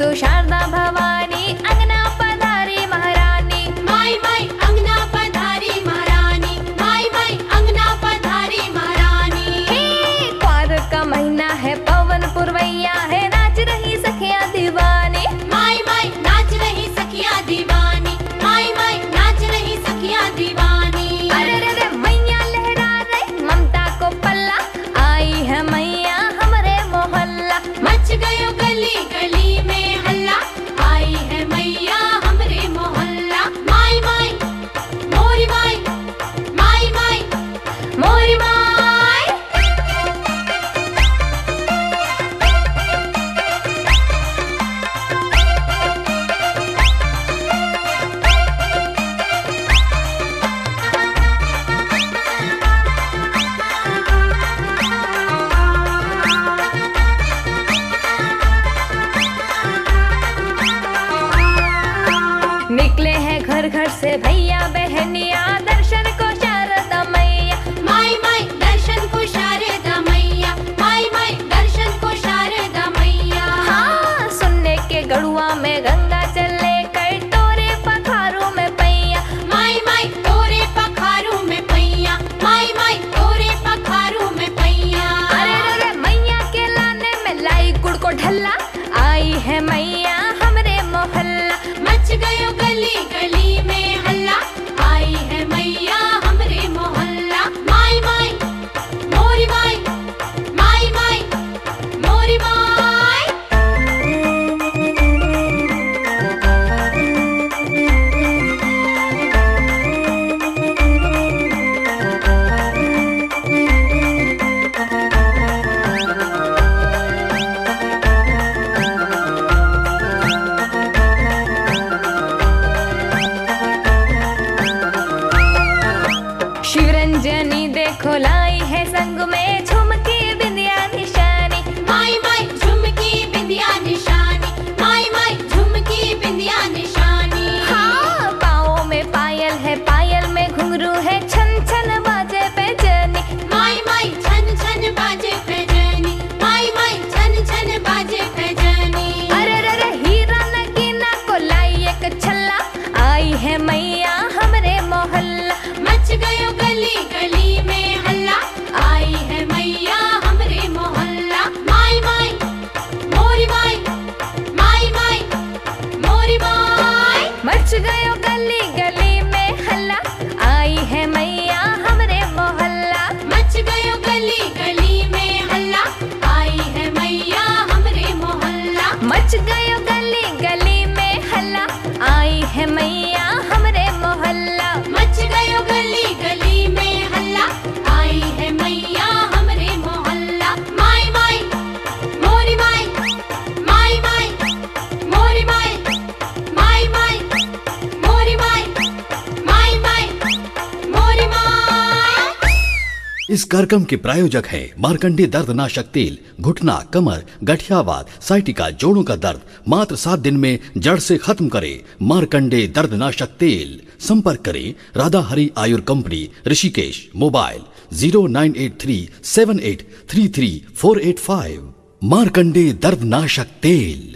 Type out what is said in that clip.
अस्तु शारदा भवानी अंगना पधारी महारानी। माई माई अंगना पधारी महारानी, माई माई अंगना पधारी महारानी। हे क्वार का महीना है, पवन पुरवैया है, नाच रही सखियां दीवानी। माई माई नाच रही सखियां दीवानी, माई माई नाच रही सखियां दीवानी। अरे रे रे मैया लहरा रही ममता को पल्ला, आई है मैया हमरे मोहल्ला। मच गयो गली गली में हल्ला, आई है मैया हमरे मोहल्ला। माई माई मोरी माई, माई माई मोरी माई। निकले हैं घर घर से भैया बहनिया, दर्शन को शारदा मैया। माई माई दर्शन को शारदा मैया, माई माई दर्शन को शारदा मैया। हाँ सुनने के गढ़ुआ में गंगा चले कर तोरे पखारों में पैया। माई माई तोरे पखारू में पैया, माई माई तोरे पखारू में पैया। अरे रे रे मैया के लाने में लाई गुड़ को ढल्ला, आई है मैया हमरे मोहल्ला। मच गयो गली गली में हल्ला, आई है मैया हमरे मोहल्ला। माई माई मोरी माई, माई माई मोरी माई। शिवरंजनी देखो लाई है संग में झुमकी बिंदिया निशानी। माई माई झुमकी बिंदिया निशानी, माई माई झुमकी बिंदिया निशानी। हाँ पाँव में पायल है, पायल में घुंघरू है, छन छन बाजे पैजनी। माई माई छन छन बाजे पैजनी, माई माई छन छन बाजे पैजनी। अरे रे रे हीरा नगीना को लाई एक छल्ला, आई है मैया हमरे मोहल्ला। मच गयो गली गली में हल्ला, आई है मैया हमरे मोहल्ला। माई माई मोरी माई, माई माई मोरी माई। मच गयो गली गली में हल्ला, आई है मैया हमरे मोहल्ला। मच गयो गली गली में हल्ला, आई है मैया हमरे मोहल्ला। मच गयो गली गली में हल्ला, आई है मैया हमरे मोहल्ला। मच गयो गली गली में हल्ला, आई है मैया हमरे मोहल्ला। माई माई मोरी माई, माई माई मोरी माई, माई माई मोरी माई, माई माई मोरी माई। इस कार्यक्रम के प्रायोजक हैं मार्कंडे दर्दनाशक तेल। घुटना, कमर, गठियावाद, साइटिका, जोड़ों का दर्द मात्र 7 दिन में जड़ से खत्म करे। मार्कंडे दर्दनाशक तेल। संपर्क करें राधा हरि आयुर कंपनी, ऋषिकेश। मोबाइल 09837833 485। मार्कंडे दर्दनाशक तेल।